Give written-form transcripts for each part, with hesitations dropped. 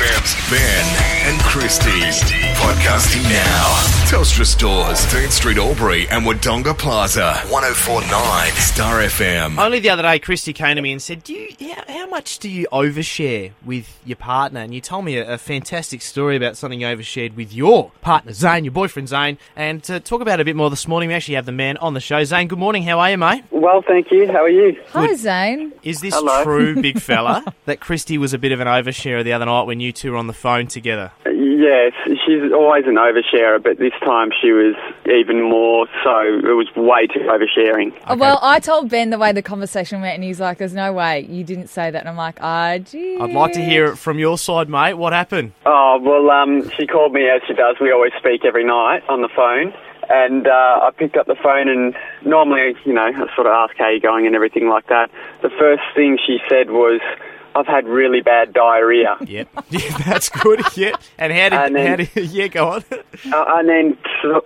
FM's Ben and Christy. Podcasting now. Telstra Stores, Dean Street, Albury and Wodonga Plaza. 104.9 Star FM. Only the other day, Christy came to me and said, how much do you overshare with your partner? And you told me a fantastic story about something you overshared with your partner, Zane, your boyfriend, Zane. And to talk about it a bit more this morning, we actually have the man on the show. Zane, good morning. How are you, mate? Well, thank you. How are you? Hi, Zane. Is this Hello. true, big fella, that Christy was a bit of an oversharer the other night when you two were on the phone together? Yes, she's always an oversharer, but this time she was even more so. It was way too oversharing. Oh, well, I told Ben the way the conversation went, and he's like, there's no way you didn't say that. And I'm like, gee. I'd like to hear it from your side, mate. What happened? Oh, well, she called me as she does. We always speak every night on the phone. And I picked up the phone and normally, I sort of ask how you're going and everything like that. The first thing she said was, I've had really bad diarrhea. Yep. Yeah, that's good. Yeah. And how did yeah, go on. And then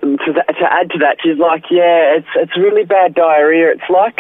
to add to that, she's like, yeah, it's really bad diarrhea. It's like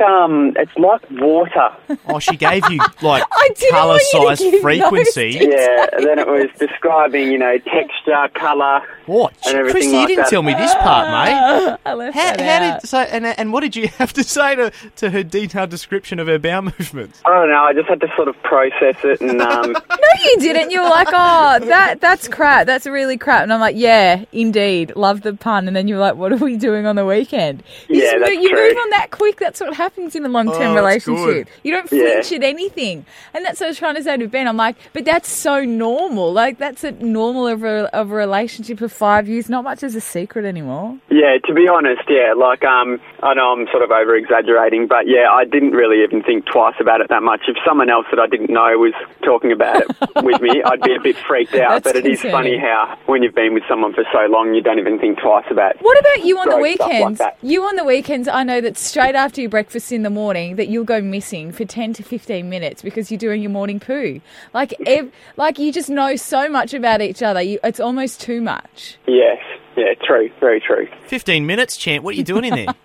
water. Oh, she gave you like I didn't colour, want you to size, give frequency. those Yeah, and then it was describing, texture, colour. What? And everything Christy, like you didn't that. tell me this part, mate. I left How that out. and what did you have to say to her detailed description of her bowel movements? I don't know, I just had to sort of process it and... No, you didn't. You were like, that's crap. That's really crap. And I'm like, yeah, indeed. Love the pun. And then you were like, what are we doing on the weekend? Yeah, that's you true. move on that quick. That's what happens in a long-term Oh, that's relationship. good. You don't flinch at anything. And that's what I was trying to say to Ben. I'm like, but that's so normal. Like, that's a normal of a relationship of 5 years. Not much is a secret anymore. Yeah, to be honest, yeah, like, I know I'm sort of over-exaggerating, but yeah, I didn't really even think twice about it that much. If someone else that I didn't know was talking about it with me, I'd be a bit freaked out. That's But it is funny how when you've been with someone for so long, you don't even think twice about What about you on the gross stuff like weekends? that. You on the weekends, I know that straight after your breakfast in the morning that you'll go missing for 10 to 15 minutes because you're doing your morning poo. Like you just know so much about each other. It's almost too much. Yes, yeah, true, very true. 15 minutes, champ. What are you doing in there?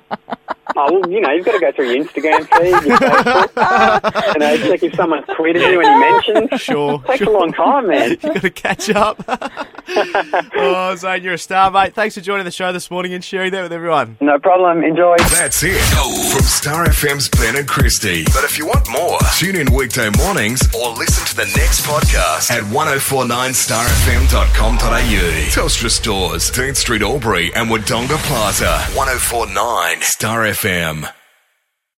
Oh, well, you've got to go through your Instagram feed, your Facebook, check if someone's tweeted you any mentions. Sure. It takes a long time, man. You've got to catch up. Oh, Zane, you're a star, mate. Thanks for joining the show this morning and sharing that with everyone. No problem, enjoy. That's it from Star FM's Ben and Christy. But if you want more, tune in weekday mornings or listen to the next podcast at 1049starfm.com.au. Telstra Stores, Dean Street, Albury and Wodonga Plaza. 104.9 Star FM.